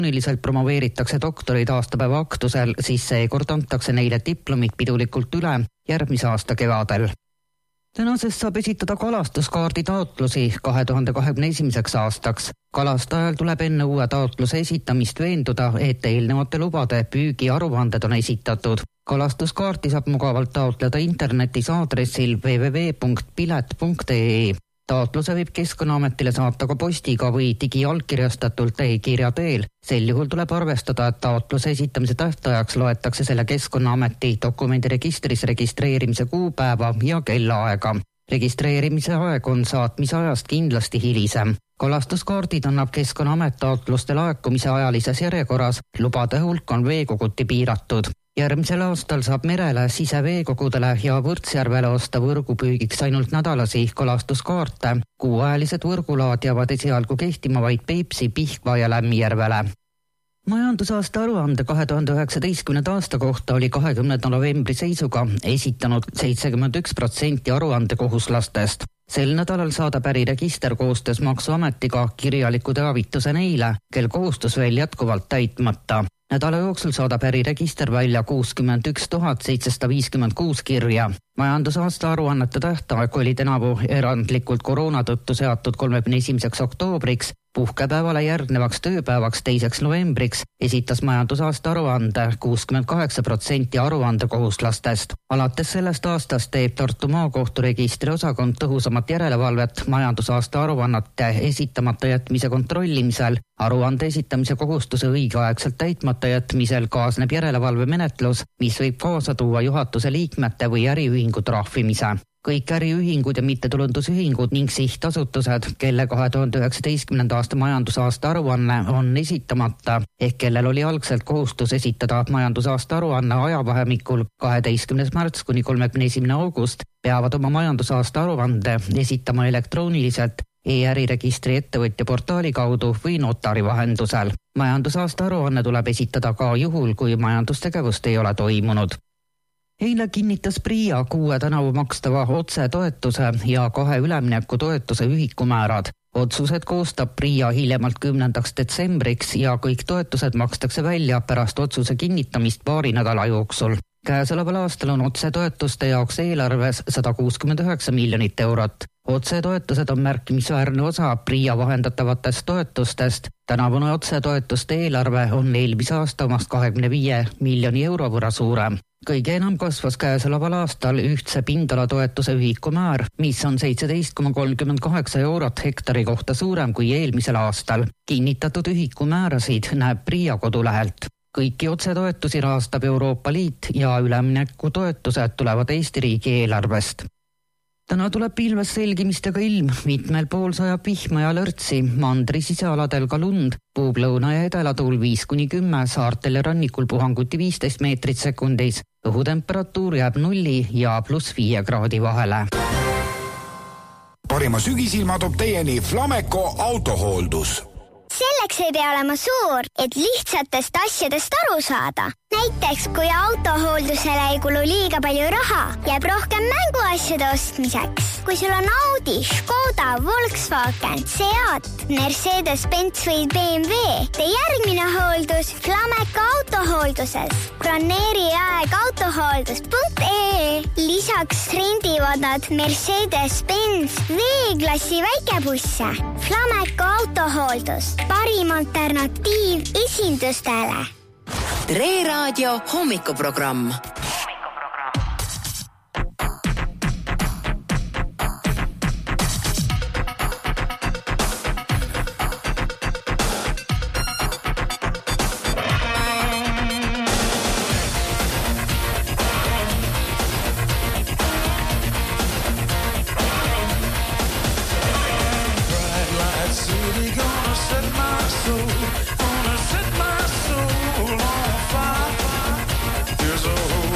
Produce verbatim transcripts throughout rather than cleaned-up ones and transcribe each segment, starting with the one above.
Niliselt promoveeritakse doktorid aastapäeva aktusel, siis seekord antakse neile diplomid pidulikult üle järgmise aasta kevadel. Tänasest saab esitada kalastuskaardi taotlusi kahe tuhande kahekümne esimeseks aastaks. Kalastajal tuleb enne uue taotluse esitamist veenduda, et eelnevate lubade püügi aruanded on esitatud. Kalastuskaarti saab mugavalt taotleda internetis aadressil w w w punkt pilet punkt e e. Taotluse võib Keskkonnaametile saata ka postiga või digiallkirjastatult e-kirja teel. Sel juhul tuleb arvestada, et taotluse esitamise tähtajaks loetakse selle Keskkonnaameti dokumendiregistris registreerimise kuupäeva ja kellaaega. Registreerimise aeg on saatmise ajast kindlasti hilisem. Kalastuskaardid annab Keskkonnaamet taotluste laekumise ajalises järjekorras, lubade hulk on veekoguti piiratud. Järgmisel aastal saab merele, siseveekogudele ja Võrtsjärvele osta võrgupüügiks ainult nädalasi kalastuskaarte. Kuuajalised võrgulaad jäävad esialgu kehtima vaid Peipsi, Pihkva ja Lämmijärvele. Majandusaasta aruande kahe tuhande üheksateistkümnenda aasta kohta oli kahekümnenda novembri seisuga esitanud seitsekümmend üks protsenti aruandekohuslastest. Sel nädalal saadab äriregister koostöös Maksuametiga kirjaliku teavituse neile, kel kohustus veel jätkuvalt täitmata. Nädala jooksul saadab äriregister välja kuuskümmend üks tuhat seitsesada viiskümmend kuus kirja. Majandusaasta aruannete tähtaeg oli tänavu erandlikult koroona tõttu seatud kolmekümne esimeseks oktoobriks. Puhkepäevale järgnevaks tööpäevaks teiseks novembriks esitas majandusaasta aruande kuuskümmend kaheksa protsenti aruandekohuslastest. Alates sellest aastast teeb Tartu Maakohtu registri osakond tõhusamat järelevalvet majandusaasta aruannete esitamata jätmise kontrollimisel. Aruande esitamise kohustuse õigeaegselt täitmata jätmisel kaasneb järelevalvemenetlus, mis võib kaasa tuua juhatuse liikmete või äriühingu trahvimise. Kõik äriühingud ja mittetulundusühingud ning sihtasutused, kelle kahe tuhande üheksateistkümnenda aasta majandusaasta aruanne on esitamata, ehk kellel oli algselt kohustus esitada majandusaasta aruanne ajavahemikul kaheteistkümnes märts kuni kolmekümne esimene august, peavad oma majandusaasta aruande esitama elektrooniliselt e-äriregistri ettevõtja portaali kaudu või notari vahendusel. Majandusaasta aruanne tuleb esitada ka juhul, kui majandustegevust ei ole toimunud. Eile kinnitas Pria kuue tänavu makstava otsetoetuse ja kahe ülemineku toetuse ühikumäärad. Otsused koostab Pria hiljemalt kümnendaks detsembriks ja kõik toetused makstakse välja pärast otsuse kinnitamist paari nädala jooksul. Käesoleval aastal on otsetoetuste jaoks eelarves sada kuuskümmend üheksa miljonit eurot. Otsetoetused on märkimisväärne osa Pria vahendatavatest toetustest. Tänavune otsetoetuste eelarve on eelmise aasta omast kahekümne viie miljoni euro võrra suurem. Kõige enam kasvas käesoleval aastal ühtse pindalatoetuse ühikumäär, mis on seitseteist koma kolmkümmend kaheksa eurot hektari kohta suurem kui eelmisel aastal. Kinnitatud ühikumäärasid näeb Pria kodulehelt. Kõiki otsetoetusi rahastab Euroopa Liit ja ülemineku toetused tulevad Eesti riigi eelarvest. Täna tuleb pilves selgimistega ilm, mitmel pool sajab vihma ja lörtsi, mandri sisealadel ka lund, puub lõuna ja edalatuul viis kuni kümme, saartel ja rannikul puhanguti viisteist meetrit sekundis. Õhutemperatuur jääb nulli ja pluss viie kraadi vahele. Parima sügisilma toob teieni Flameco autohooldus. Selleks ei pea olema suur, et lihtsatest asjadest aru saada. Näiteks, kui autohooldusele ei kulu liiga palju raha, jääb rohkem mänguasjade ostmiseks. Kui sul on Audi, Škoda, Volkswagen, Seat, Mercedes-Benz või B M W, tee järgmine hooldus Flameco autohoolduses. Broneeri aeg autohooldus punkt e e. Lisaks rendivad nad Mercedes-Benz V-klassi väikebusse. Flameco autohooldus. Parim alternatiiv esindustele. Tre Raadio hommikuprogramm. Gonna set my soul on fire. There's a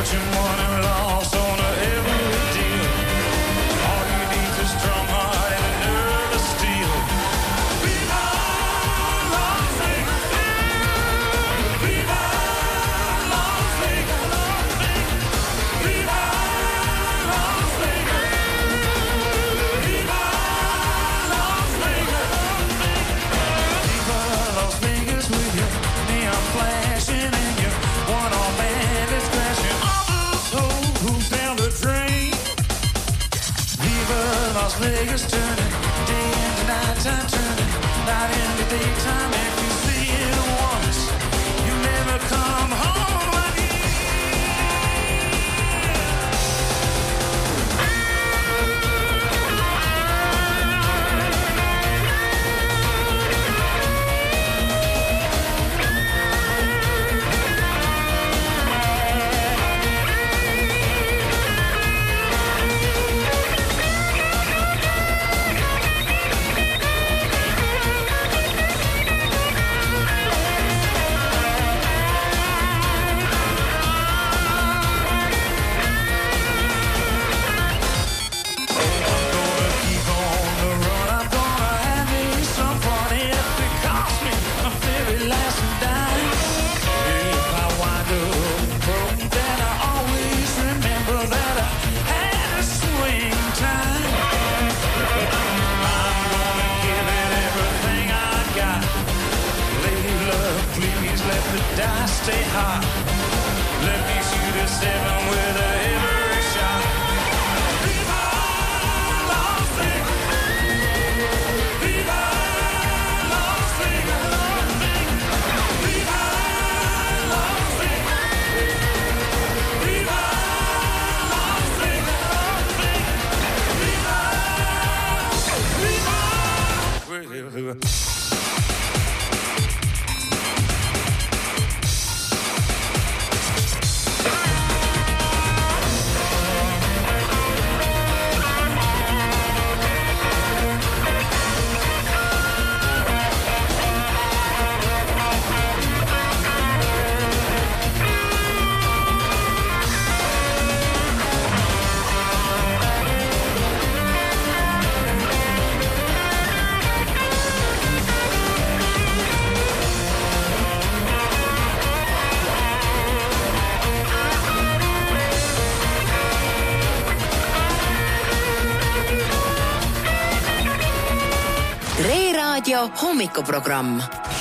Hommikuprogramm.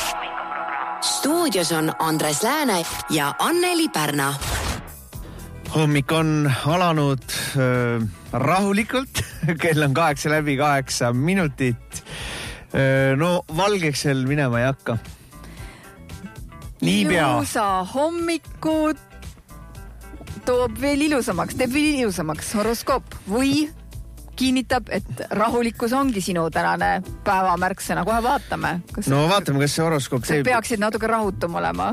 Stuudios on Andres Lääne ja Anneli Pärna. Hommik on alanud äh, rahulikult. Kell on kaheksa läbi kaheksa minutit. Äh, no valgeks veel minema ei hakka. Niipea. Ilusa hommikut toob veel ilusamaks, teeb veel ilusamaks horoskoop või kinnitab, et rahulikkus ongi sinu tänane päevamärksõna. Kohe vaatame. Kas no vaatame, kas see horoskoop teeb. Peaksid natuke rahutum olema.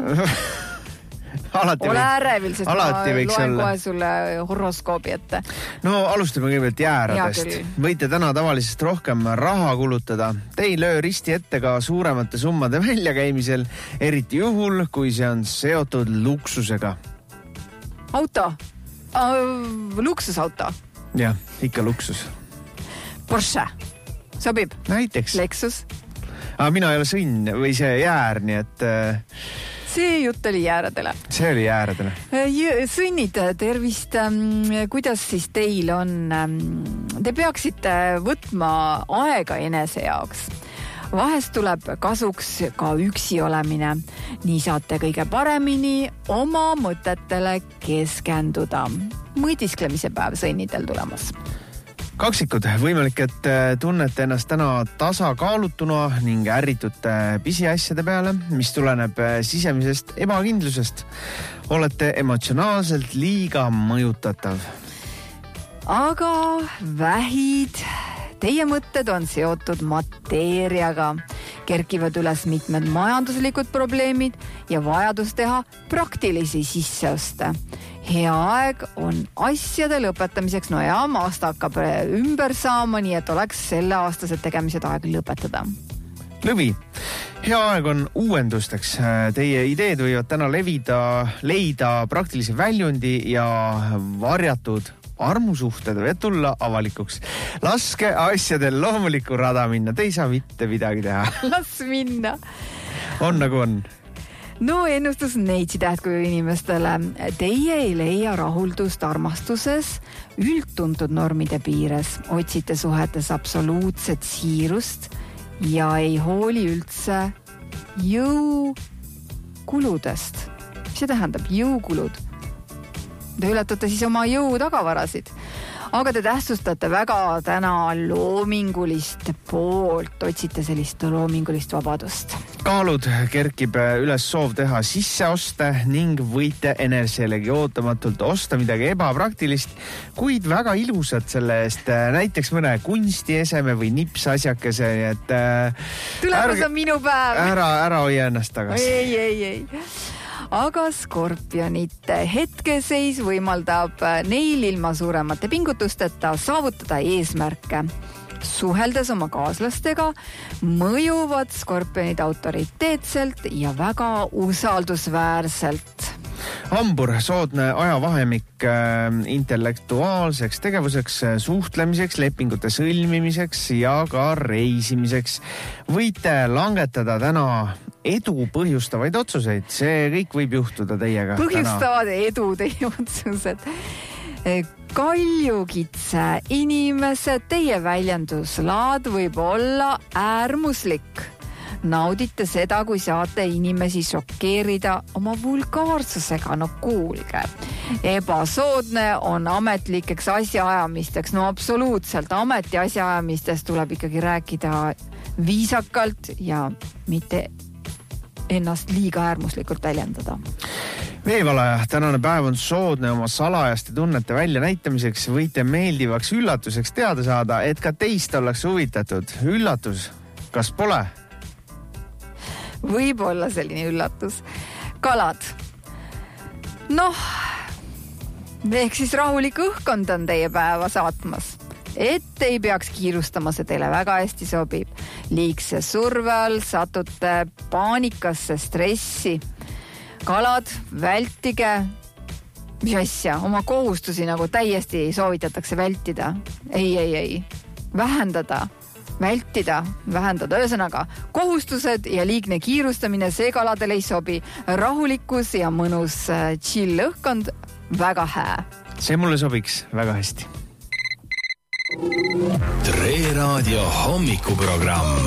Alati Ole ärevil, sest ma loen olla. kohe sulle horoskoobi ette. No alustame kõigepealt jääradest. Võite täna tavalisest rohkem raha kulutada. Te ei löö risti ette ka suuremate summade väljakäimisel, eriti juhul, kui see on seotud luksusega. Auto. Uh, luksusauto. Jah, ikka luksus. Porsche. Sobib? Näiteks. Lexus. Aga mina ei ole sõnn või see jäär, nii et... See jutt oli jääradele. See oli jääradele. Sõnnid, tervist. Kuidas siis teil on? Te peaksite võtma aega enese jaoks. Vahest tuleb kasuks ka üksi olemine. Nii saate kõige paremini oma mõtetele keskenduda. Mõtisklemise päev sõnnidel tulemas. Kaksikud, võimalik, et tunnete ennast täna tasakaalutuna ning ärritute pisiasjade peale, mis tuleneb sisemisest ebakindlusest. Olete emotsionaalselt liiga mõjutatav. Aga vähid, teie mõtted on seotud mateeriaga. Kerkivad üles mitmed majanduslikud probleemid ja vajadus teha praktilisi sisseoste. Hea aeg on asjade lõpetamiseks. No ja aasta hakkab ümber saama, nii et oleks selle aastased tegemised aeg lõpetada. Lõvi. Hea aeg on uuendusteks. Teie ideed võivad täna levida, leida praktilise väljundi ja varjatud armusuhted võivad tulla avalikuks. Laske asjadel loomulikku rada minna. Te ei saa mitte midagi teha. Las minna. On nagu on. No ennustus neitsi tähtkuju inimestele. Teie ei leia rahuldust armastuses üldtuntud normide piires. Otsite suhetes absoluutset siirust ja ei hooli üldse jõukuludest. Mis see tähendab? Jõukulud. Te ületate siis oma jõu tagavarasid. Aga te tähtsustate väga täna loomingulist poolt. Otsite sellist loomingulist vabadust. Kaalud kerkib üles soov teha sisseoste ning võite eneselegi ootamatult osta midagi ebapraktilist, kuid väga ilusat selle eest. Näiteks mõne kunstieseme või nipsasjakese. Et, Tulemus on minu päev. Ära, ära hoia ennast tagasi. Ei, ei, ei. Aga skorpionite hetkeseis võimaldab neil ilma suuremate pingutusteta saavutada eesmärke. Suheldes oma kaaslastega mõjuvad skorpionid autoriteetselt ja väga usaldusväärselt. Hambur, soodne ajavahemik intellektuaalseks tegevuseks, suhtlemiseks, lepingute sõlmimiseks ja ka reisimiseks. Võite langetada täna edu põhjustavaid otsuseid. See kõik võib juhtuda teiega. Põhjustavad täna. Edu teie otsused. Kaljukitse inimesed, teie väljenduslaad võib olla äärmuslik. Naudite seda, kui saate inimesi šokeerida oma vulgaarsusega. No kuulge. Ebasoodne on ametlikeks asjaajamisteks. No absoluutselt. Ameti asjaajamistest tuleb ikkagi rääkida viisakalt ja mitte ennast liiga äärmuslikult väljendada. Veevalaja, tänane päev on soodne oma salajaste tunnete välja näitamiseks. Võite meeldivaks üllatuseks teada saada, et ka teist ollakse huvitatud. Üllatus, kas pole? Võib olla selline üllatus. Kalad. Noh, ehk siis rahulik õhkkond on teie päeva saatmas. Et ei peaks kiirustama, see teile väga hästi sobib. Liigse surve all satute paanikasse, stressi. Kalad, vältige, mis asja, oma kohustusi nagu täiesti soovitatakse vältida. Ei, ei, ei. Vähendada, vältida, vähendada. Ühesõnaga, kohustused ja liigne kiirustamine, see kaladel ei sobi. Rahulikkus ja mõnus chill õhkkond, väga hää. See mulle sobiks väga hästi. Tre Raadio hommikuprogramm.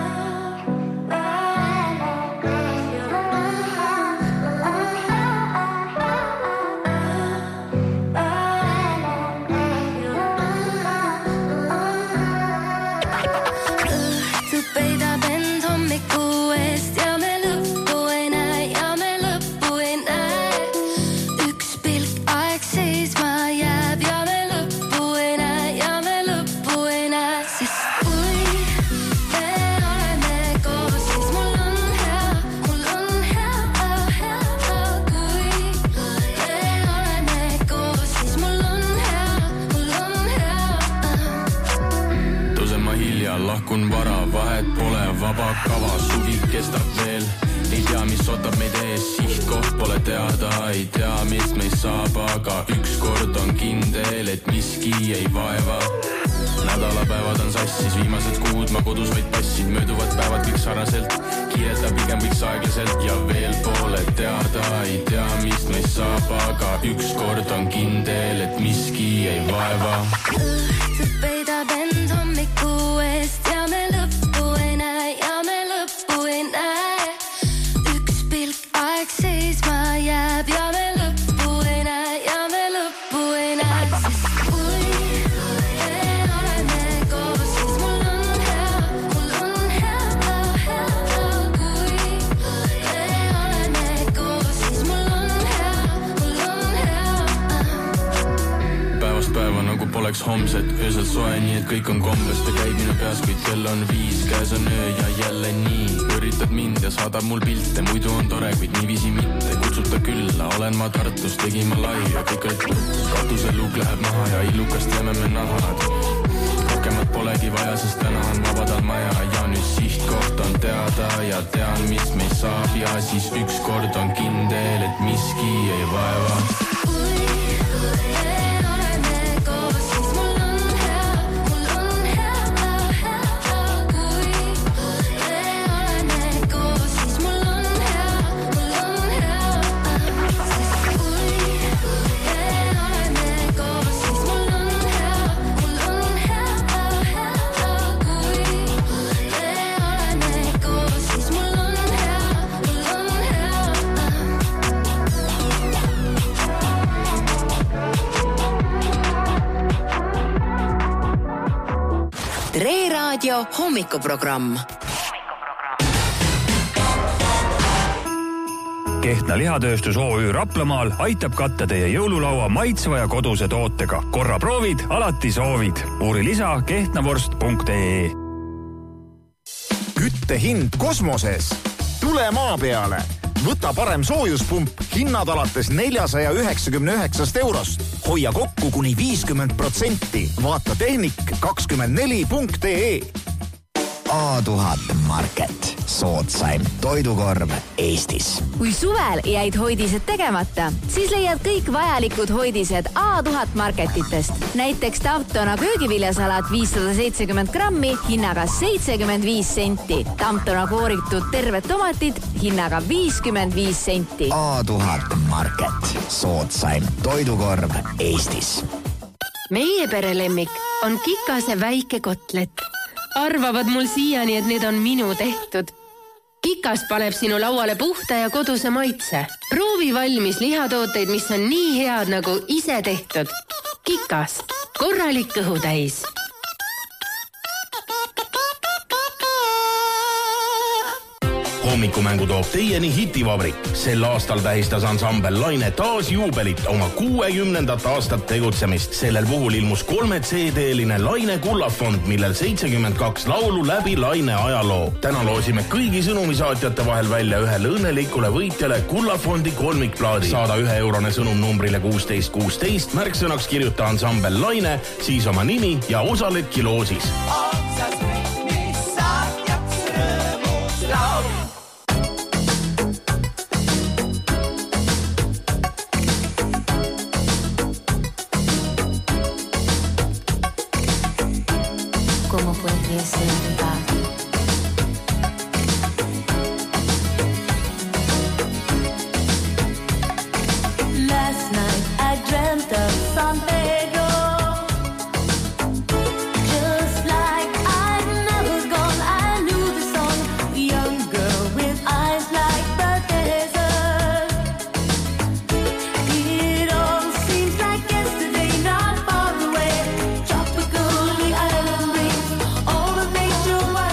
Lahkun vara, vahet pole, vaba kava, suvi kestab veel. Ei tea, mis ootab meid ees, sihtkoht pole teada, ei tea, mis meist saab, aga ükskord on kindel, et miski ei vaeva. Nädalapäevad on sassis, viimased kuud ma kodus vaid passin, mööduvad päevad kõik sarnaselt, kiirelt ja pigem võiks aeglaselt ja veel pole teada, ei tea, mis meist saab, aga ükskord on kindel, et miski ei vaeva. Õhtud peidab end hommiku eest ja me lõppu ei näe, ja me lõppu ei näe. Üks pilk aeg seisma jääb ja me lõppu ei näe, ja me lõppu ei näe. Sest kui me oleme koos, siis mul on hea, mul on hea, hea, hea. Kui me oleme koos, siis mul on hea, mul on hea. Päevast päeva nagu poleks homset, öösel soe nii, et kõik on kombest ja käib minu peas, kuid kell on viis, käes on öö ja jälle nii. Üritad mind ja saadab mul pilte, muidu on tore, kuid niiviisi mitte. Kutsuta külla, olen ma Tartus, tegin ma lai ja kõik olid katusel luuk läheb maha ja illukast jääme me nahad. rohkemat polegi vaja, sest täna on vabadal maja ja nüüd sihtkoht on teada ja tean, mis meid saab ja siis ükskord on kindel, et miski ei vaeva. Tre Raadio hommikuprogramm. Kehtna lihatööstus O Ü Raplamaal aitab katta teie jõululaua maitsva ja koduse tootega. Korra proovid, alati soovid. Uuri lisa kehtnavorst punkt ee. Küttehind kosmoses. Tule maa peale. Võta parem soojuspump, hinnad alates neljasaja üheksakümne üheksast eurost. Hoia kokku kuni viiskümmend protsenti. Vaata tehnik kakskümmend neli punkt ee. A tuhat Market. Soodsaim toidukorv Eestis. Kui suvel jäid hoidised tegemata, siis leiad kõik vajalikud hoidised A tuhat Marketitest. Näiteks Tamptona köögiviljasalat viissada seitsekümmend grammi hinnaga seitsekümmend viis senti. Tamptona kooritud terved tomatid hinnaga viiskümmend viis senti. A tuhat Market. Soodsaim toidukorv Eestis. Meie perelemmik on Kikase väike kotlet. Arvavad mul siiani, et need on minu tehtud. Kikas paneb sinu lauale puhta ja koduse maitse. Proovi valmis lihatooteid, mis on nii head nagu ise tehtud. Kikas. Korralik kõhutäis. Hommikumängu toob teieni Hitivabrik. Sel aastal tähistas ansambel Laine taas juubelit oma kuuekümnendat aastat tegutsemist. Sellel puhul ilmus kolme C D-line Laine kullafond, millel seitsekümmend kaks laulu läbi Laine ajaloo. Täna loosime kõigi sõnumisaatjate vahel välja ühele õnnelikule võitjale kullafondi kolmikplaadi. Saada ühe eurone sõnum numbrile kuusteist kuusteist, märksõnaks kirjuta ansambel Laine, siis oma nimi ja osaledki loosis. Last night I dreamt of San Pedro, just like I'd never gone. I knew the song, a young girl with eyes like the desert. It all seems like yesterday, not far away. Tropical, the island breeze, all of nature.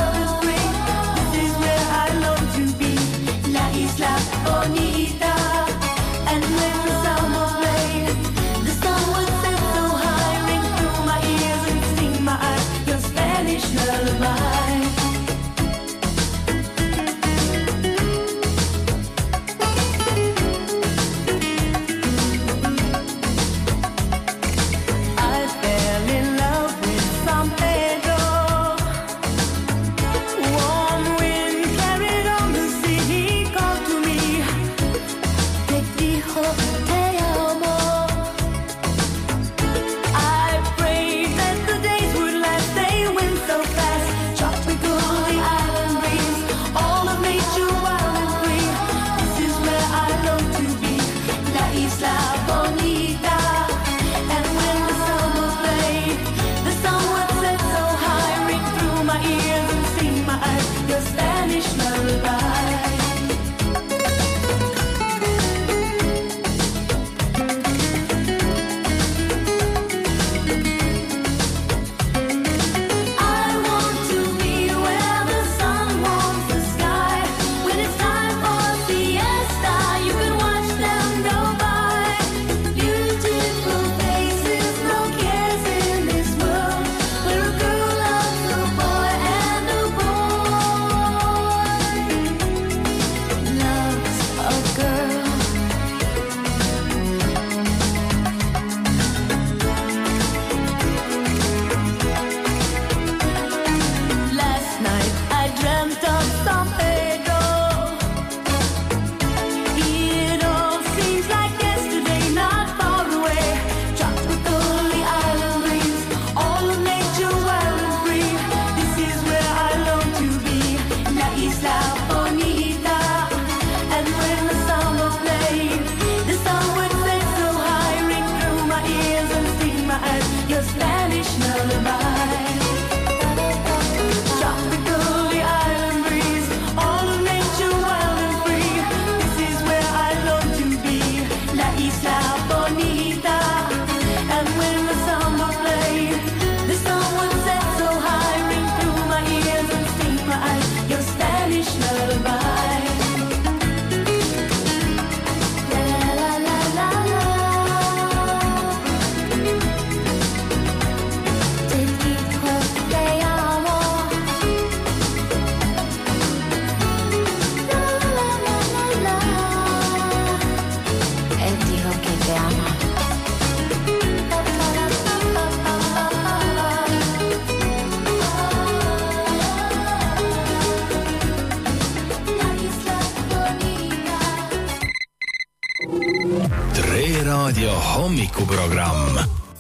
hommikuprogramm.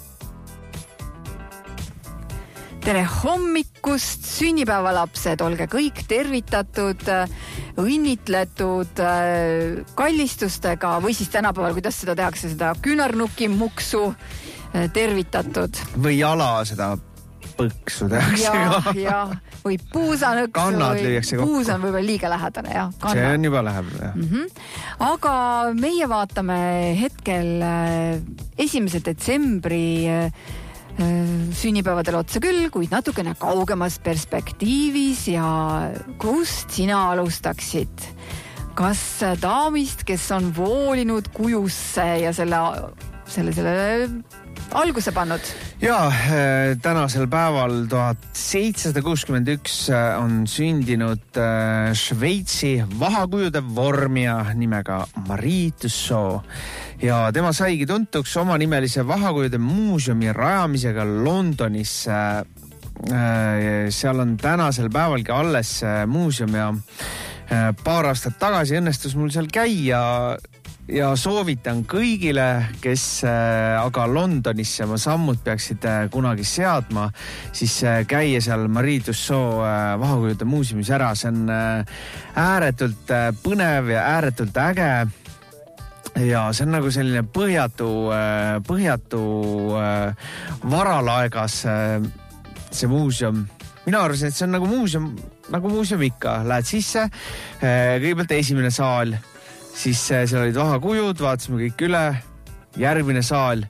Tere hommikust, sünnipäevalapsed, olge kõik tervitatud, õnnitletud kallistustega või siis tänapäeval, kuidas seda tehakse, seda küünarnuki muksu tervitatud. Või jala seda põksu tehakse. Ja, ja, või puusanõksu. Kannad lüüakse kokku. Puus on võib-olla liiga lähedane, jah. Kannad. See on juba läheb, jah. Mm-hmm. Aga meie vaatame hetkel esimese detsembri sünnipäevadel otsa küll, kuid natukene kaugemas perspektiivis ja kust sina alustaksid? Kas daamist, kes on voolinud kujusse ja selle, selle, selle alguse pannud? Jaa, tänasel päeval tuhat seitsesada kuuskümmend üks on sündinud Šveitsi vahakujude vormija nimega Marie Tussaud ja tema saigi tuntuks omanimelise vahakujude muuseumi rajamisega Londonis. Seal on tänasel päevalgi alles muuseum ja paar aastat tagasi õnnestus mul seal käia ja soovitan kõigile, kes aga Londonisse oma sammud peaksid kunagi seadma, siis käia seal Marie Tussaud vahakujude muuseumis ära. See on ääretult põnev ja ääretult äge. Ja see on nagu selline põhjatu, põhjatu varalaegas see muuseum. Mina arvasin, et see on nagu muuseum, nagu muuseum ikka. Lähed sisse, kõigepealt esimene saal, siis seal olid vahakujud, vaatasime kõik üle, järgmine saal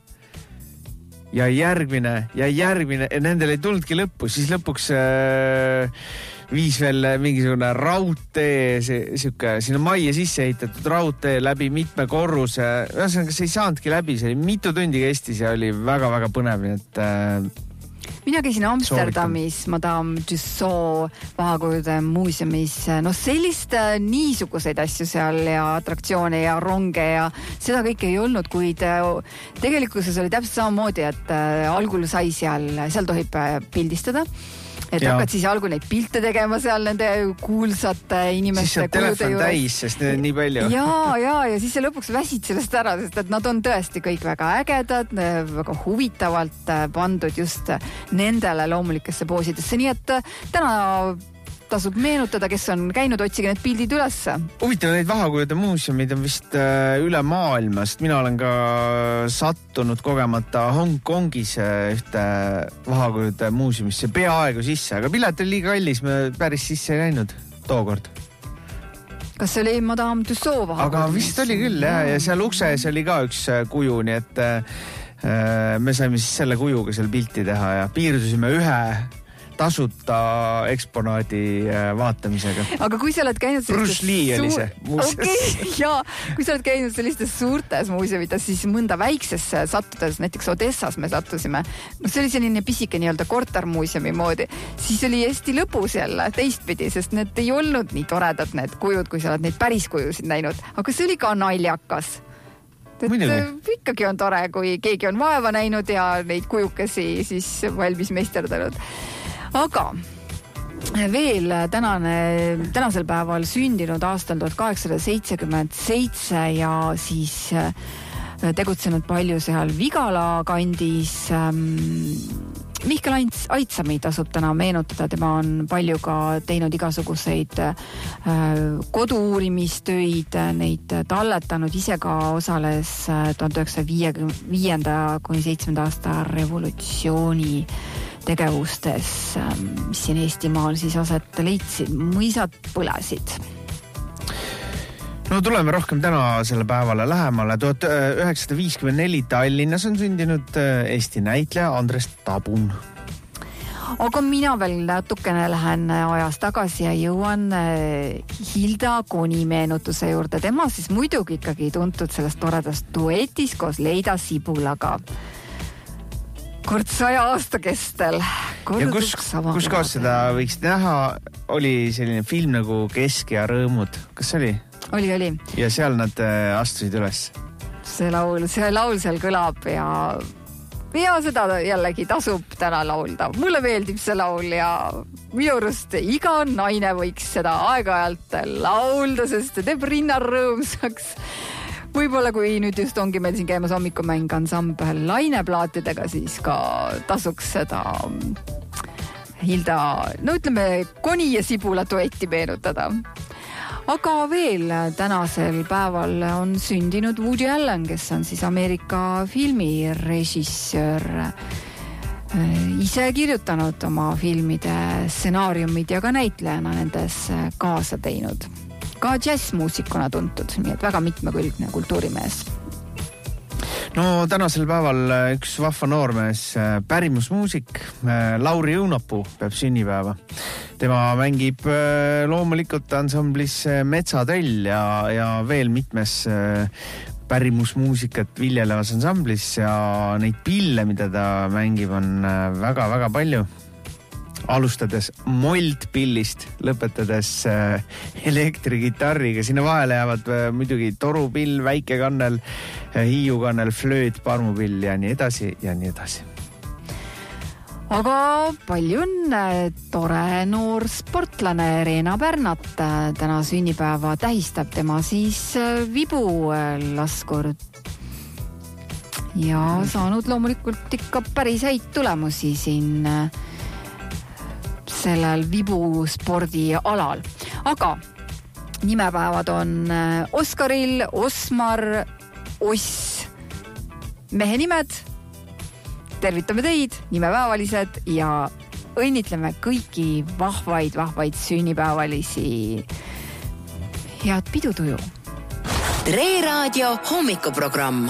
ja järgmine ja järgmine ja nendel ei tulnudki lõppu. Siis lõpuks äh, viis veel mingisugune raudtee, see, siuke, sinna majja sisse ehitatud raudtee läbi mitme korruse. Ühesõnaga, see ei saanudki läbi, see oli mitu tundi kestis ja oli väga-väga põnev, et äh, mina käisin Amsterdamis Madame Tussaud vahakujude muuseumis. No sellist niisuguseid asju seal ja atraktsioone ja ronge ja seda kõike ei olnud, kuid tegelikkuses oli täpselt samamoodi, et algul sai seal, seal tohib pildistada. Et ja. Hakkad siis algul neid pilte tegema seal nende kuulsate inimeste siis telefon juures. Täis, sest need on nii palju. Ja, ja, ja siis lõpuks väsid sellest ära, sest et nad on tõesti kõik väga ägedad, väga huvitavalt pandud just nendele loomulikesse poosidesse. Nii et täna tasub meenutada, kes on käinud, otsige need pildid üles. Huvitav, neid vahakujude muuseumid on vist üle maailmast. Mina olen ka sattunud kogemata Hongkongis ühte vahakujude muuseumisse peaaegu sisse, aga pilet oli liiga kallis, me päris sisse ei läinud tookord. Kas see oli Madame Tussaud vahakujude? Aga vist oli küll, jah, ja seal ukses oli ka üks kuju, nii et me saime siis selle kujuga seal pilti teha ja piirdusime ühe tasuta eksponaadi vaatamisega. Aga kui sa oled käinud Bruce Lee oli see muuseas. Okay, jaa, kui sa oled käinud sellistes suurtes muuseumites, siis mõnda väiksesse sattudes, näiteks Odessas me sattusime, no see oli selline pisike nii-öelda kortermuuseumi moodi, siis oli hästi lõpus jälle teistpidi, sest need ei olnud nii toredad need kujud, kui sa oled neid päris kujusid näinud, aga see oli ka naljakas. Et ikkagi on tore, kui keegi on vaeva näinud ja neid kujukesi siis valmis meisterdanud. Aga veel tänane, tänasel päeval sündinud aastal tuhat kaheksasada seitsekümmend seitse ja siis tegutsenud palju seal Vigala kandis. Mihkel Aitsami tasub täna meenutada, tema on palju ka teinud igasuguseid kodu-uurimistöid, neid talletanud, ise ka osales tuhat üheksasaja viienda kuni seitsmenda aasta revolutsiooni tegevustes, mis siin Eestimaal siis aset leidsid, mõisad põlesid. No tuleme rohkem täna selle päevale lähemale. tuhat üheksasada viiskümmend neli Tallinnas on sündinud Eesti näitleja Andres Tabun. Aga mina veel natukene lähen ajas tagasi ja jõuan Hilda Koni meenutuse juurde. Tema siis muidugi ikkagi tuntud sellest toredast duetis koos Leida Sibulaga. Kord saja aasta kestel. Ja kus, kus koos seda võiks näha, oli selline film nagu Kesk ja rõõmud. Kas see oli? Oli, oli. Ja seal nad astusid üles. See laul, see laul seal kõlab ja, ja seda jällegi tasub täna laulda. Mulle meeldib see laul ja minu arust iga naine võiks seda aeg-ajalt laulda, sest see teeb rinna rõõmsaks. võib-olla kui nüüd just ongi meil siin käimas hommikumäng ansambel laineplaatidega, siis ka tasuks seda Hilda, no ütleme, koni ja sibula duetti meenutada. Aga veel tänasel päeval on sündinud Woody Allen, kes on siis Ameerika filmirežissöör, ise kirjutanud oma filmide stsenaariumid ja ka näitlejana nendes kaasa teinud. Ka džässmuusikuna tuntud, nii et väga mitmekülgne kultuurimees. No tänasel päeval üks vahva noormees, pärimusmuusik, Lauri Õunapuu peab sünnipäeva. Tema mängib loomulikult ansamblis Metsatöll ja, ja veel mitmes pärimusmuusikat viljelevas ansamblis ja neid pille, mida ta mängib, on väga-väga palju. Alustades moldpillist, lõpetades elektrigitarriga. Sinna vahele jäävad muidugi torupill, väikekannel, hiiukannel, flööt, parmupill ja nii edasi ja nii edasi. Aga palju õnne, tore noor sportlane Reena Pärnat. Täna sünnipäeva tähistab tema siis Vibu laskur. Ja saanud loomulikult ikka päris häid tulemusi siin sellel Vibu spordialal. Aga nimepäevad on Oskaril, Osmar, Oss, mehe nimed. Tervitame teid, nimepäevalised ja õnnitleme kõiki vahvaid, vahvaid sünnipäevalisi. Head pidutuju. Tre Raadio hommikuprogramm.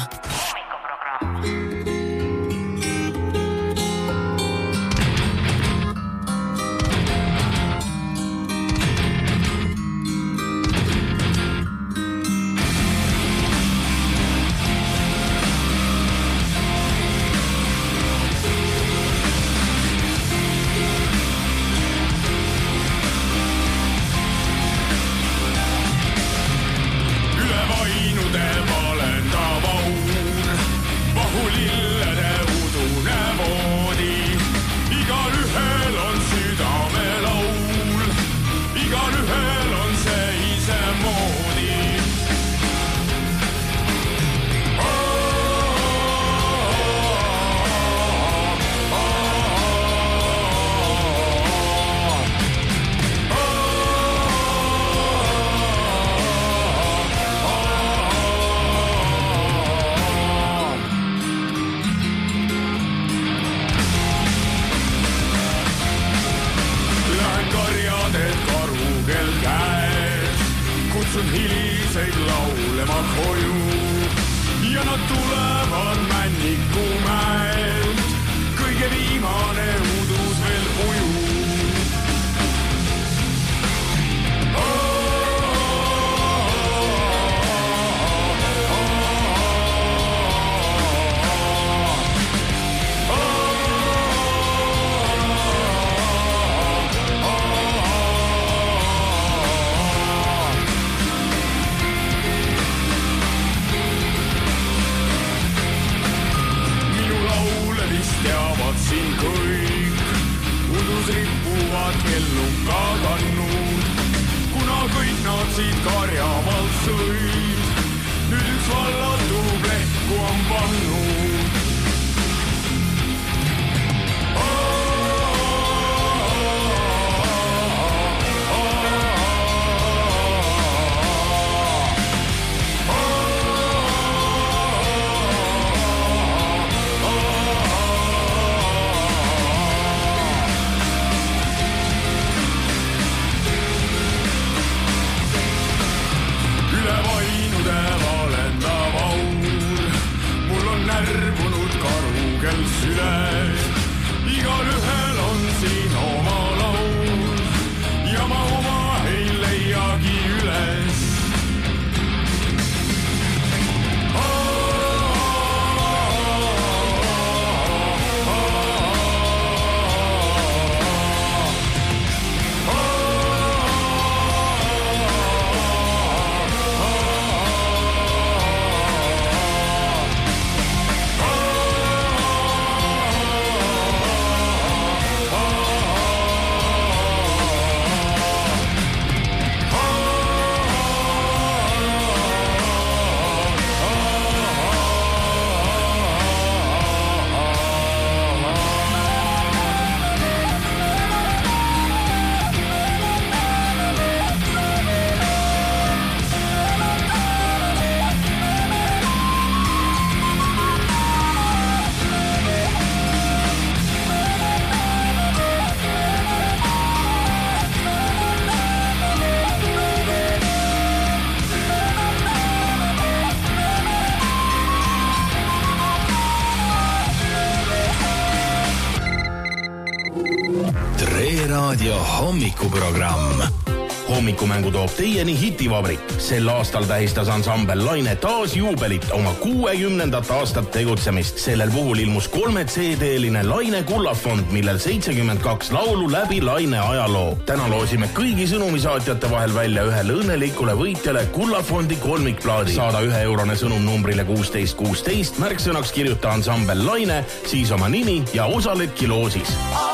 Raadio hommikuprogramm. Hommikumängud toob teieni Hitivabrik. Sel aastal tähistas ansambel Laine taas juubelit oma kuuekümnendat aastat tegutsemist. Sellel puhul ilmus kolme C D-line Laine kullafond, millel seitsekümmend kaks laulu läbi Laine ajaloo. Täna loosime kõigi sõnumisaatjate vahel välja ühele õnnelikule võitjale kullafondi kolmikplaadi. Saada ühe eurone sõnum numbrile kuusteist kuusteist, märksõnaks kirjuta ansambel Laine, siis oma nimi ja osaledki loosis.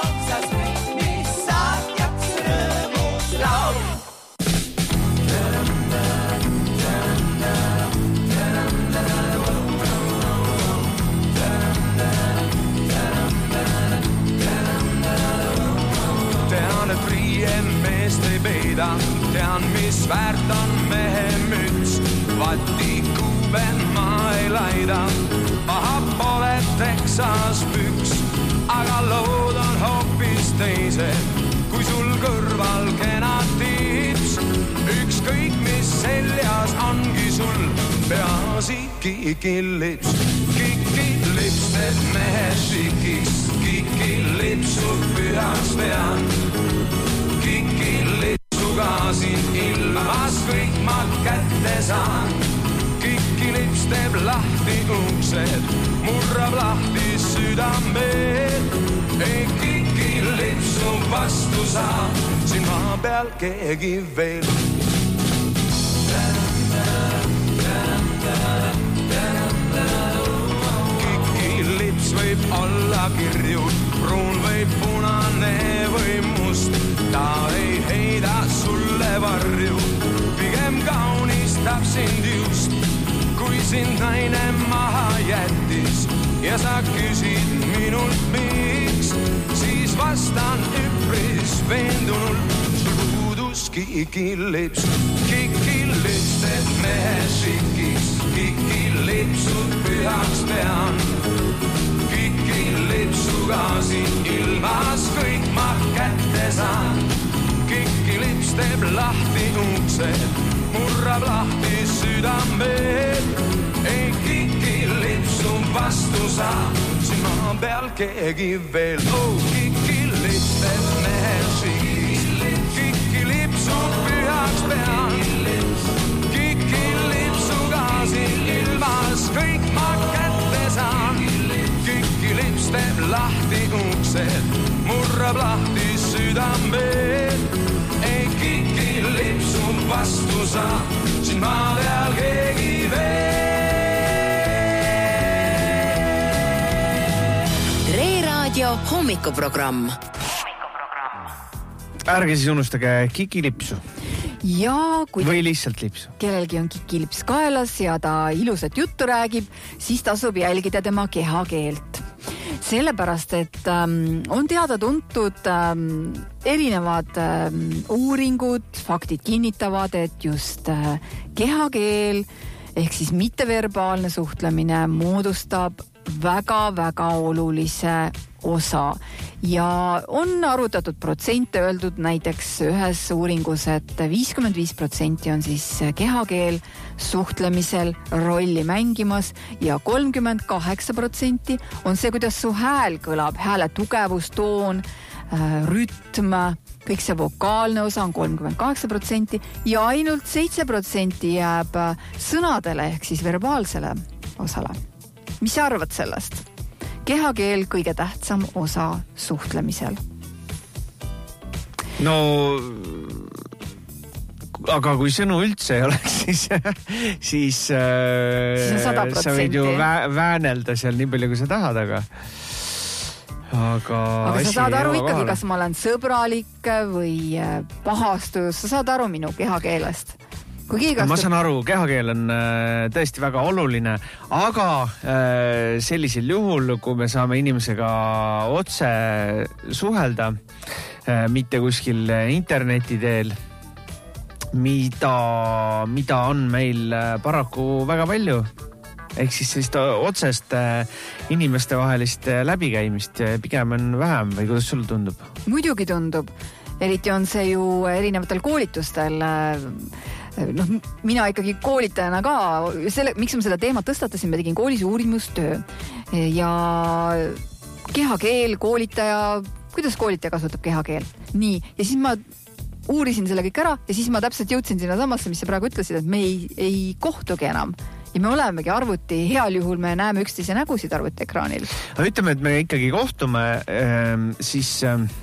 Tean, mis väärt on mehe müts, vatikuben ma ei laida, paha pole Texas püks, aga lood on hoopis teised, kui sul kõrval kena tips. Ükskõik mis seljas ongi sul, peaasi kikilips. Kikilips teeb mehe šikiks, kikilipsu pühaks pean. Kikilips siin ilmas kõik ma kätte saan. Kikilips teeb lahti uksed, murrab lahti südamed. Ei kikilipsu vastu saa, siin maa peal keegi veel. Kikilips võib olla kirjud, pruun või punane või must. Ta ei heida sulle varju, pigem kaunistab sind just. Kui sind naine maha jättis ja sa küsid minult miks, siis vastan üpris veendunult, sul puudus kikilips. Kikilips teeb mehe šikiks, kikilipsud pühaks pean. Kikilipsuga siin ilmas kõik ma kätte saan. Kikilips teeb lahti uksed, murrab lahti südamed. Ei kikilipsu vastu saa, siin maa peal keegi veel. Oh, kikilips teeb mehe šikiks, kikilipsu pühaks pean. Kikilipsuga siin ilmas kõik ma kätte saan. Kikilips teeb lahti uksed, murrab lahti südamed. Ei kikilipsu vastu saa, siin maa peal keegi veel. Tre Raadio hommikuprogramm. Ärge siis unustage kikilipsu. Ja kui või lihtsalt lipsu. Kellelgi on kikilips kaelas ja ta ilusat juttu räägib, siis tasub jälgida tema kehakeelt. Sellepärast, et ähm, on teada tuntud ähm, erinevad ähm, uuringud, faktid kinnitavad, et just äh, kehakeel ehk siis mitteverbaalne suhtlemine moodustab väga-väga olulise osa ja on arvutatud protsente öeldud näiteks ühes uuringus, et viiskümmend viis protsenti on siis kehakeel suhtlemisel rolli mängimas ja kolmkümmend kaheksa protsenti on see, kuidas su hääl kõlab, hääle tugevus, toon, rütm, kõik see vokaalne osa on kolmkümmend kaheksa protsenti ja ainult seitse protsenti jääb sõnadele ehk siis verbaalsele osale. Mis sa arvad sellest? Kehakeel kõige tähtsam osa suhtlemisel. No, aga kui sõnu üldse ei oleks, siis, siis, siis sa võid ju vä- väänelda seal nii palju, kui sa tahad, aga... Aga, aga sa saad aru ikkagi, kas ma olen sõbralik või pahastus, sa saad aru minu kehakeelest. Ma saan aru, kehakeel on tõesti väga oluline, aga sellisel juhul, kui me saame inimesega otse suhelda, mitte kuskil interneti teel, mida, mida on meil paraku väga palju, ehk siis sellist otsest inimeste vahelist läbikäimist pigem on vähem või kuidas sulle tundub? Muidugi tundub. Eriti on see ju erinevatel koolitustel. noh, mina ikkagi koolitajana ka, selle, miks ma seda teemat tõstatasin, ma tegin koolis uurimustöö ja kehakeel, koolitaja kuidas koolitaja kasutab kehakeelt. Nii, ja siis ma uurisin selle kõik ära ja siis ma täpselt jõudsin sinna samasse, mis sa praegu ütlesid, et me ei, ei kohtugi enam. Ja me olemegi arvuti, heal juhul me näeme üksteise nägusid arvuti ekraanil. Aga ütleme, et me ikkagi kohtume, siis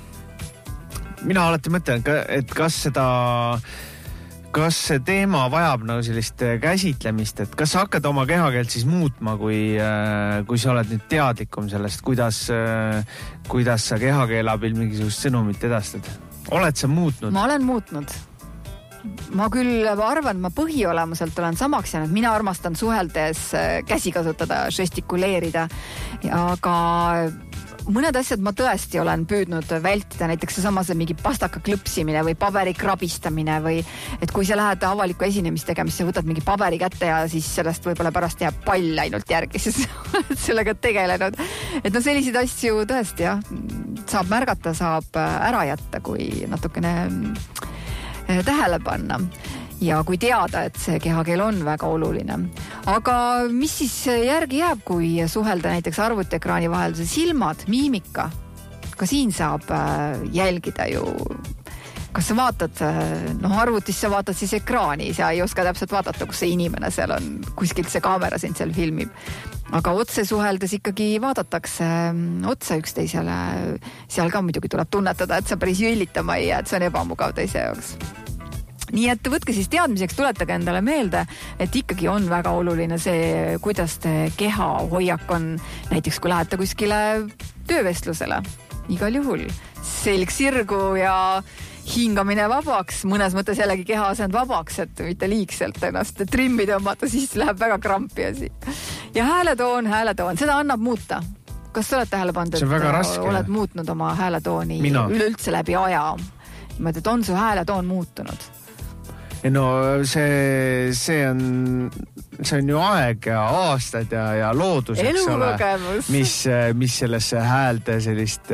mina alati mõtlen, et kas seda, kas see teema vajab nagu sellist käsitlemist, et kas sa hakkad oma kehakeelt siis muutma, kui, kui sa oled nüüd teadlikum sellest, kuidas, kuidas sa kehakeele abil mingisugust sõnumit edastad? Oled sa muutnud? Ma olen muutnud. Ma küll arvan, ma põhiolemuselt olen samaks jäänud. Mina armastan suheldes käsi kasutada, žestikuleerida. Aga mõned asjad ma tõesti olen püüdnud vältida, näiteks see samas mingi pastaka klõpsimine või paberi krabistamine või et kui sa lähed avaliku esinemist tegemist, sa võtad mingi paberi kätte ja siis sellest võib-olla pärast jääb pall ainult järgi, siis oled sellega tegelenud. Et no selliseid asju tõesti jah, saab märgata, saab ära jätta, kui natukene tähele panna. Ja kui teada, et see kehakeel on väga oluline. Aga mis siis järgi jääb, kui suhelda näiteks arvutiekraani vahel, see silmad, miimika? Ka siin saab jälgida ju, kas sa vaatad, noh arvutis sa vaatad siis ekraani, sa ei oska täpselt vaadata, kus see inimene seal on, kuskilt see kaamera sind seal filmib. Aga otse suheldes ikkagi vaadatakse otsa üksteisele, seal ka muidugi tuleb tunnetada, et sa päris jõllitama ei jää, et see on ebamugav teise jaoks. Nii et võtke siis teadmiseks, tuletage endale meelde, et ikkagi on väga oluline see, kuidas te keha hoiak on, näiteks kui lähete kuskile töövestlusele, igal juhul selg sirgu ja hingamine vabaks, mõnes mõttes jällegi keha asend vabaks, et mitte liigselt ennast trimmi tõmmata, siis läheb väga krampi asi. Ja hääletoon, hääletoon, seda annab muuta. Kas sa oled tähele pannud, et oled muutnud oma hääletooni Mina. üleüldse läbi aja? Niimoodi, et on su hääletoon muutunud? No see, see on, see on ju aeg ja aastad ja, ja loodus, eks ole, mis, mis sellesse häälde sellist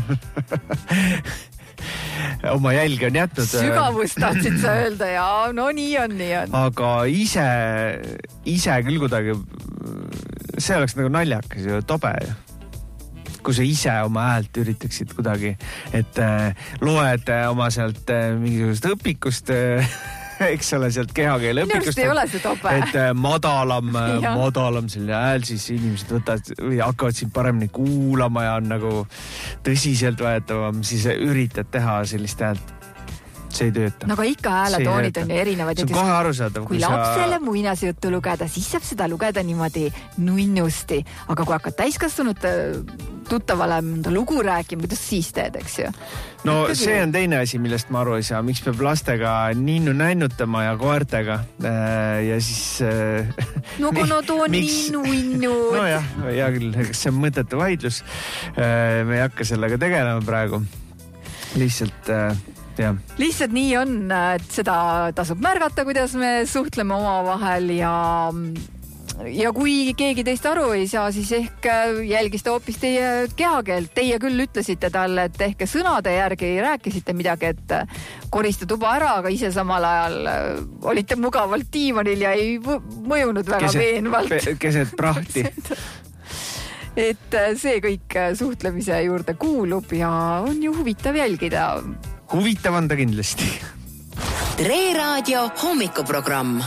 oma jälgi on jätnud. Sügavust tahtsid sa öelda ja no nii on, nii on. Aga ise, ise küll kuidagi, see oleks nagu naljakas ju, tobe ju. Kui sa ise oma häält üritaksid kuidagi, et äh, loed oma sealt äh, mingisugust õpikust äh, eks ole, sealt kehakeele õpikust. Minu arust ei ole see tobe. Et madalam, madalam selline hääl, siis inimesed võtavad või hakkavad siin paremini kuulama ja on nagu tõsiselt võetavam, siis üritad teha sellist häält. See ei tööta. No aga ikka hääletoonid on ju erinevad. See on kohe arusaadav. Kui, kui lapsele sa... muinasjuttu lugeda, siis saab seda lugeda niimoodi nunnusti. Aga kui hakkad täiskasvanud tuttavale lugu rääkima, kuidas siis teed, eks ju? No Ikkagi... see on teine asi, millest ma aru ei saa. Miks peab lastega ninnu nännutama ja koertega ja siis... No kui no too ninnu innu. No jah, hea küll, see on mõttetu vaidlus. Me ei hakka sellega tegelema praegu. Lihtsalt... Ja. Lihtsalt nii on, et seda tasub märgata, kuidas me suhtleme oma vahel ja, ja kui keegi teist aru ei saa, siis ehk jälgiste hoopis teie kehakeelt. Teie küll ütlesite talle, et ehk sõnade järgi rääkisite midagi, et korista tuba ära, aga ise samal ajal olite mugavalt diivanil ja ei mõjunud väga keset, veenvalt. Keset prahti. Et see kõik suhtlemise juurde kuulub ja on ju huvitav jälgida. Huvitav on ta kindlasti. Tre Raadio hommikuprogramm.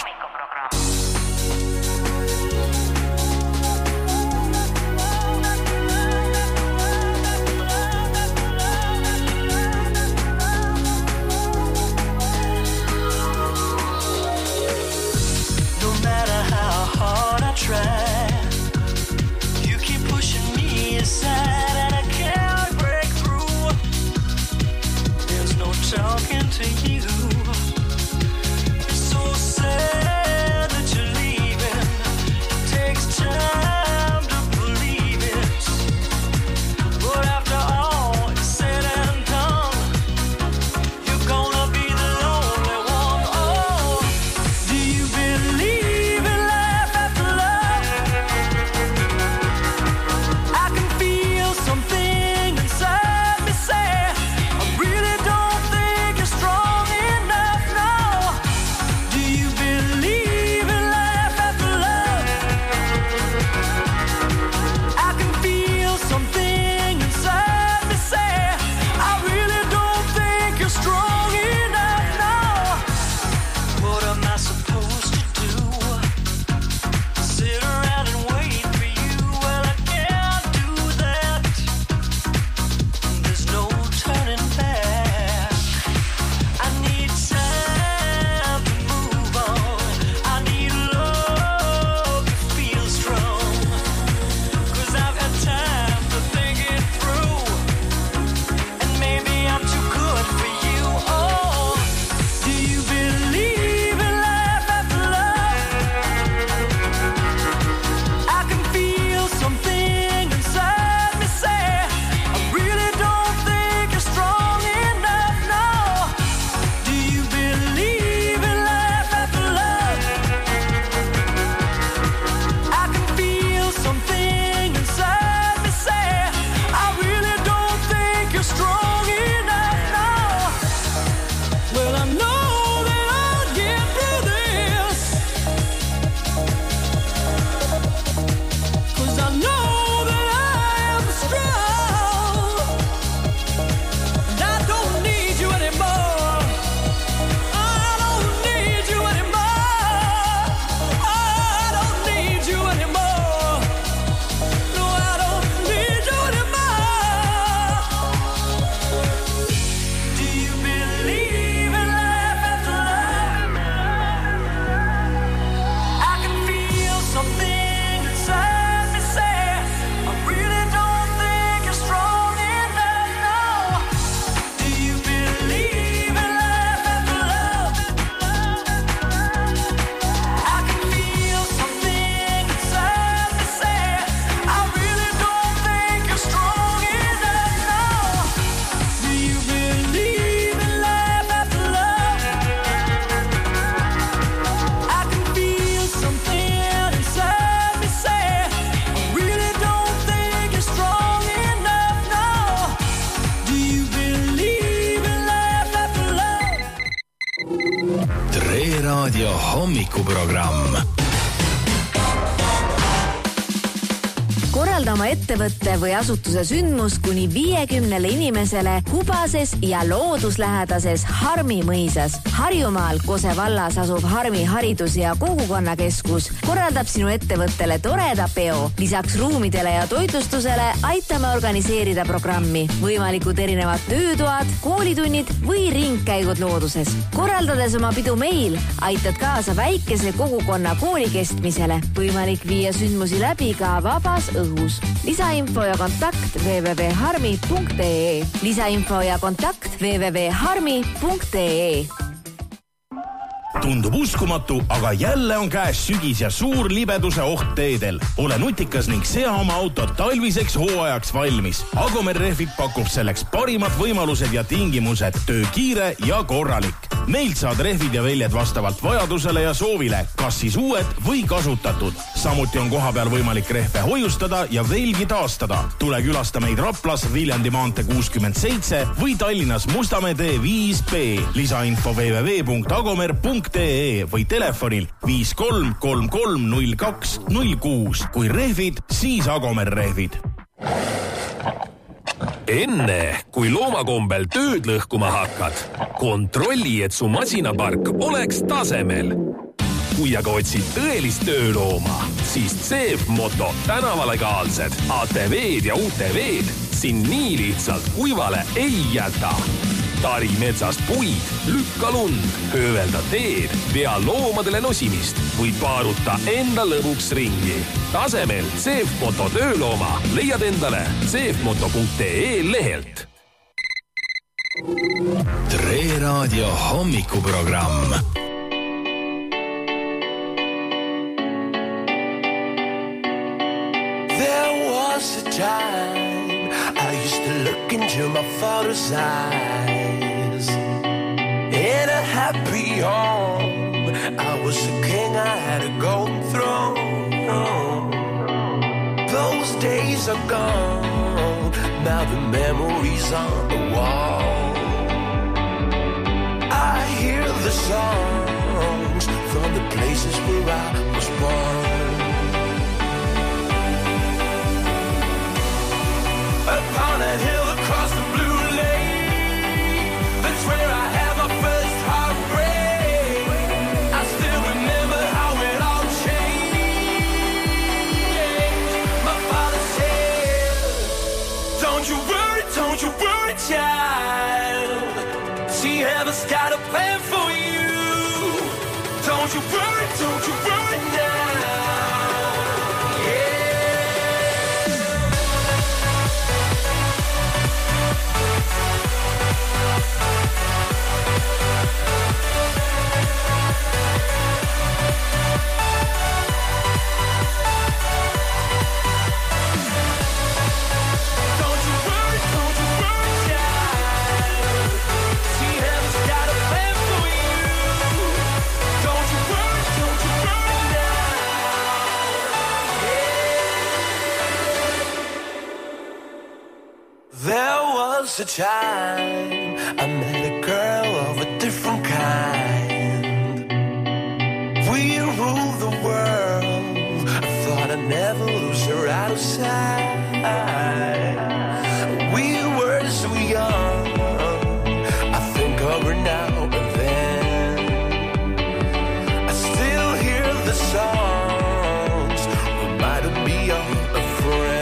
No matter how hard I try, you keep pushing me aside. Talking to you, it's so sad that you're leaving. It takes time to believe it, but after all is said and done, you're gonna be the lonely one. Oh, do you believe in life after love? I can feel hommikuprogramm. Korralda oma ettevõtte või asutuse sündmus kuni viiekümnele inimesele Kubases ja looduslähedases Harmi mõisas. Harjumaal Kose vallas asuv Harmi haridus- ja kogukonnakeskus korraldab sinu ettevõttele toreda peo. Lisaks ruumidele ja toitlustusele aitame organiseerida programmi. Võimalikud erinevad töötoad, koolitunnid või ringkäigud looduses. Korraldades oma pidu meil, aitad kaasa väikese kogukonna kooli kestmisele. Võimalik viia sündmusi läbi ka vabas õhus. Lisainfo ja kontakt w w w punkt harmi punkt e e. Lisainfo ja kontakt w w w punkt harmi punkt e e. Tundub uskumatu, aga jälle on käes sügis ja suur libeduse oht teedel. Ole nutikas ning sea oma autot talviseks hooajaks valmis. Agomer Rehvid pakub selleks parimad võimalused ja tingimused, töö kiire ja korralik. Meilt saad rehvid ja väljed vastavalt vajadusele ja soovile, kas siis uued või kasutatud. Samuti on koha peal võimalik rehve hoiustada ja veelgi taastada. Tule külasta meid Raplas, Viljandi maantee kuuskümmend seitse või Tallinnas Mustamäe tee viis B. Lisainfo w w w punkt agomer punkt e e või telefonil viis kolm kolm kolm null kaks null kuus. Kui rehvid, siis Agomer Rehvid. Enne, kui loomakombel tööd lõhkuma hakkad, kontrolli, et su masinapark oleks tasemel. Kui aga otsid tõelist töölooma, siis C F Moto tänavalegaalsed A T V-d ja U T V-d siin nii lihtsalt kuivale ei jäta. Tari metsast puid, lükka lund, höövelda teed, vea loomadele nosimist või paaruta enda lõbuks ringi. Tasemel C F Moto töölooma leiad endale c f moto punkt e e lehelt. Tre Raadio hommikuprogramm. There was a time I used to look into my father's eyes. In a happy home, I was a king, I had a golden throne. Those days are gone, now the memories on the wall. I hear the songs from the places where I was born. Upon a hill across the blue lake, that's where I had my first heartbreak. I still remember how it all changed. My father said, don't you worry, don't you worry, child. See, heaven's got a plan for you. Don't you worry, don't you worry now. A time I met a girl of a different kind. We ruled the world. I thought I'd never lose her out of sight. We were so young. I think of her now and then. I still hear the songs reminding me of a friend.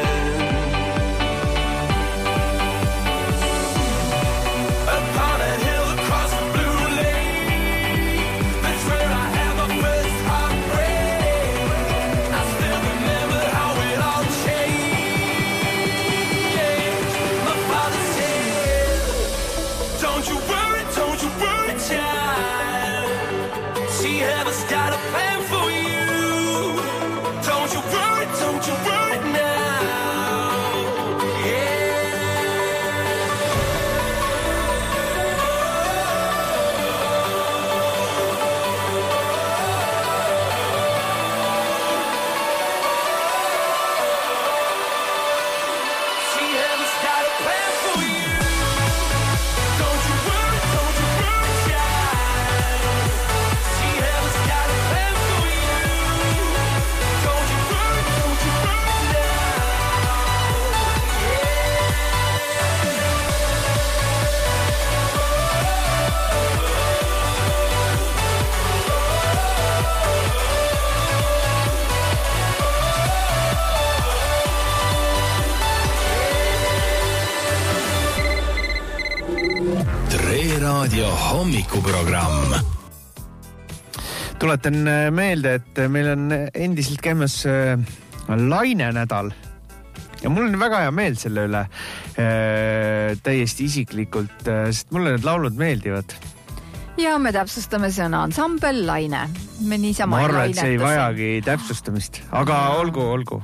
Raadio hommikuprogramm. Tuletan meelde, et meil on endiselt käimas Laine nädal. Ja mul on väga hea meel selle üle täiesti isiklikult, sest mulle need laulud meeldivad. Ja me täpsustame, see on ansambel Laine. Me niisama ma arvan, et see ei vajagi täpsustamist, aga olgu, olgu.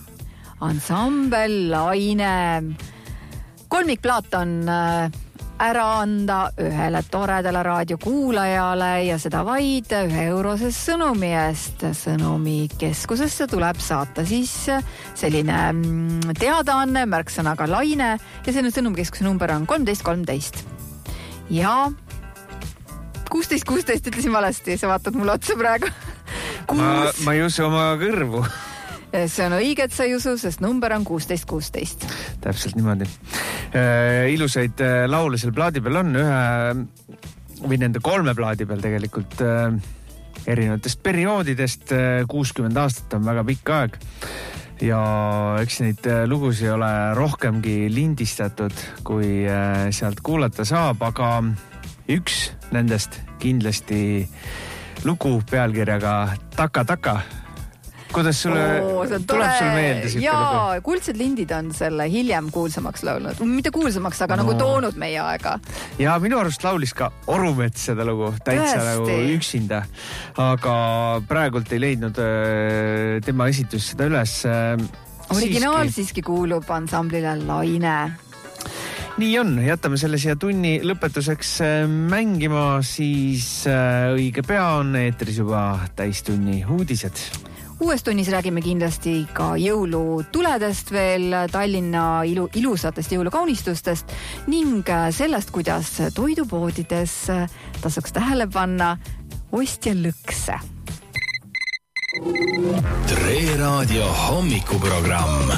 Ansambel Laine. Kolmikplaat on ära anda ühele toredale raadiokuulajale ja seda vaid ühe euroses sõnumi eest. Sõnumi keskusesse tuleb saata siis selline teadaanne märksõnaga Laine ja selline sõnumikeskuse number on kolmteist kolmteist. Ja kuusteist kuusteist ütlesin valesti, sa vaatad mulle otsa praegu. Ma, ma ei usu oma kõrvu. See on õige, et sa ei usu, sest number on kuusteist kuusteist. Täpselt niimoodi. Äh, ilusaid äh, laule seal plaadi peal on ühe või nende kolme plaadi peal tegelikult äh, erinevatest perioodidest. kuuskümmend aastat on väga pikk aeg ja eks neid äh, lugusid ei ole rohkemgi lindistatud, kui äh, sealt kuulata saab, aga üks nendest kindlasti lugu pealkirjaga Taka Taka. Kuidas sulle Oo, tuleb sul meelde? Jaa, Kuldsed lindid on selle hiljem kuulsamaks laulnud. Mitte kuulsamaks, aga no. nagu toonud meie aega. Ja minu arust laulis ka Orumets seda lugu, täitsa nagu üksinda. Aga praegult ei leidnud äh, tema esitus seda üles. Äh, Originaal siiski. siiski kuulub ansamblile Laine. Nii on, jätame selle siia tunni lõpetuseks mängima, siis äh, õige pea on eetris juba täistunni uudised. Uues tunnis räägime kindlasti ka jõulutuledest veel, Tallinna ilu, ilusatest jõulukaunistustest ning sellest, kuidas toidupoodides tasuks tähele panna ostja lõkse. Tre Raadio hommikuprogramm.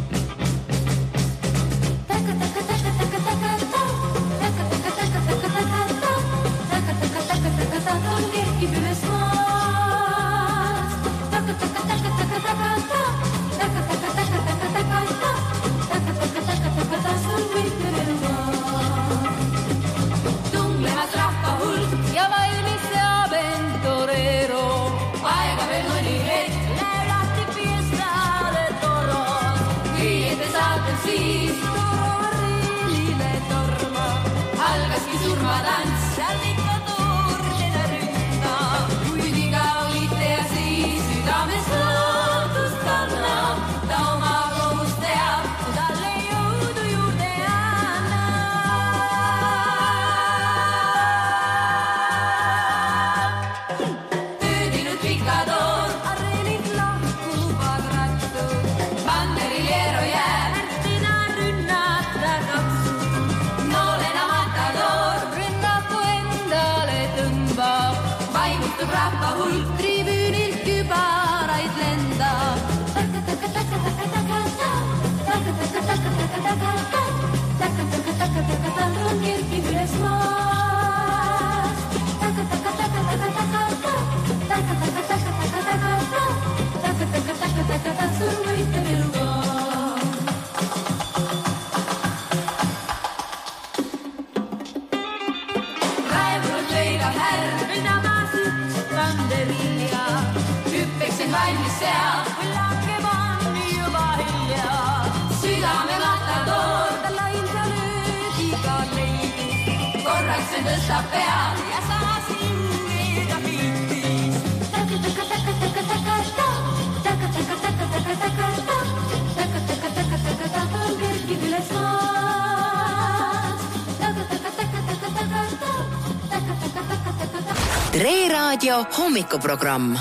Tre Raadio hommikuprogramm.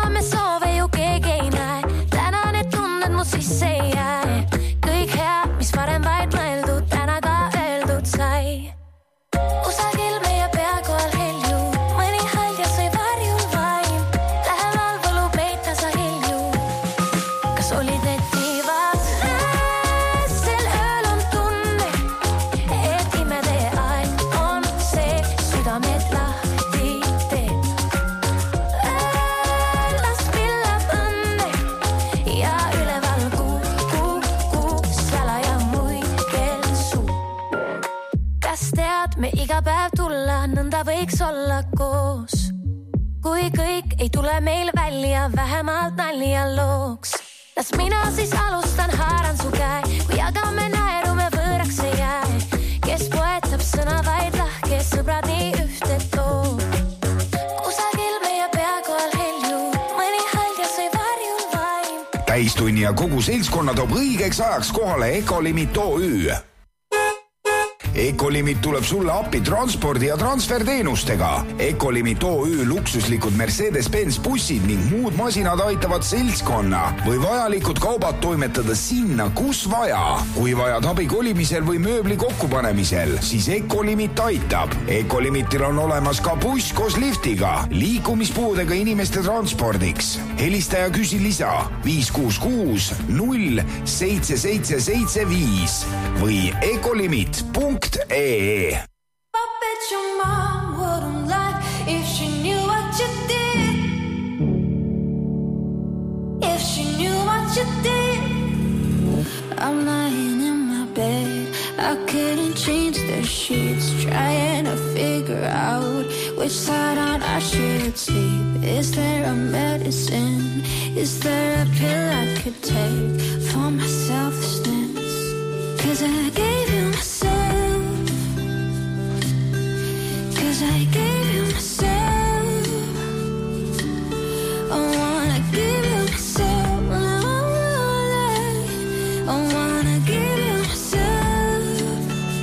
Mis tule meil välja vähemalt nalja looks. Las mina siis alustan, haaran su käe, kui jagame naeru, me võõraks ei jää. Kes poetab sõna vaid lahke, sõbrad nii ühte toob. Kusagil meie peakohal helju, mõni haljas ei varjul vaim. Täistunni ja kogu seltskonna toob õigeks ajaks kohale Ecolimit O Ü. Ecolimit tuleb sulle appi transpordi ja transferteenustega. Ecolimit O Ü luksuslikud Mercedes-Benz bussid ning muud masinad aitavad seltskonna või vajalikud kaubad toimetada sinna, kus vaja. Kui vajad abi kolimisel või mööbli kokkupanemisel, siis Ecolimit aitab. Ecolimitil on olemas ka buss koos liftiga, liikumispuudega inimeste transpordiks. Helista ja küsi lisa viis kuus kuus null seitse seitse seitse viis või ecolimit punkt ee. I bet your mom wouldn't lie if she knew what you did. If she knew what you did. I'm lying in my bed, I couldn't change the sheets, trying to figure out which side on I should sleep. Is there a medicine? Is there a pill I could take for my selfishness? Cause I gave you myself. Cause I gave you myself. I wanna give you myself. I wanna give you myself.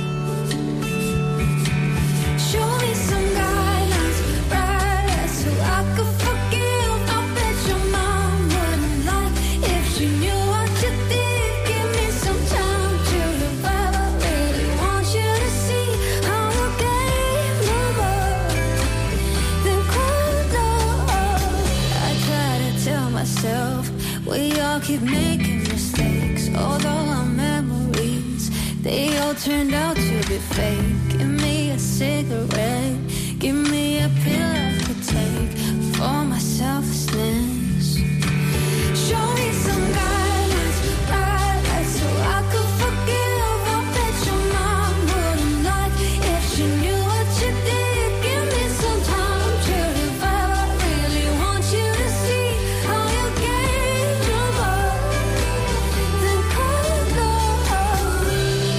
Show me some guidance, right, so I could forgive. I bet your mom wouldn't lie if she knew what you did. Give me some time to revive. I really want you to see how you gave me more than cold love. I try to tell myself we all keep making mistakes, although our memories, they all turned out to be fake. Give me a cigarette, give me a pill I could take for my selflessness. Show me some guidance, right, so I could forgive. I bet your mom wouldn't lie if she knew what you did. Give me some time to revive. I really want you to see how you gave me more than cold love.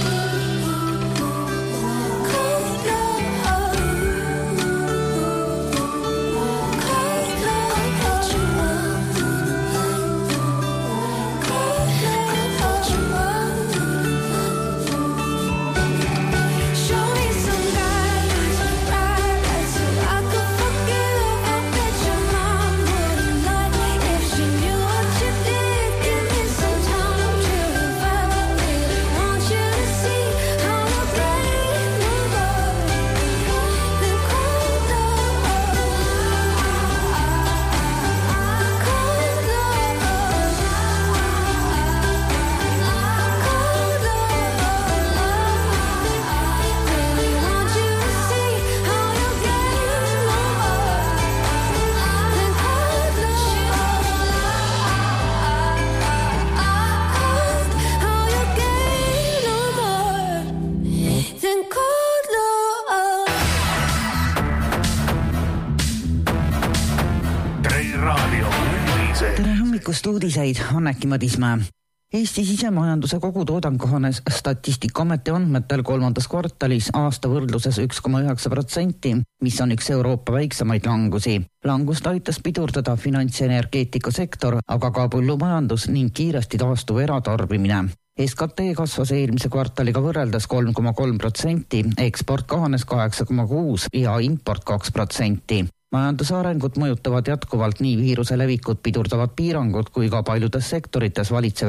Cold love. Cold Uudiseid Anneki Madismäe. Eesti sisemajanduse kogutoodang kohanes Statistikaameti andmetel kolmandas kvartalis aasta võrdluses üks koma üheksa protsenti, mis on üks Euroopa väiksemaid langusi. Langust aitas pidurdada finants- ja energeetikasektor, aga ka põllumajandus ning kiiresti taastuv eratarbimine. S K T kasvas eelmise kvartaliga võrreldes kolm koma kolm protsenti, eksport kahanes kaheksa koma kuus ja import kaks protsenti. Majanduse arengut mõjutavad jätkuvalt nii viiruse levikut pidurdavad piirangud kui ka paljudes sektorites valitsev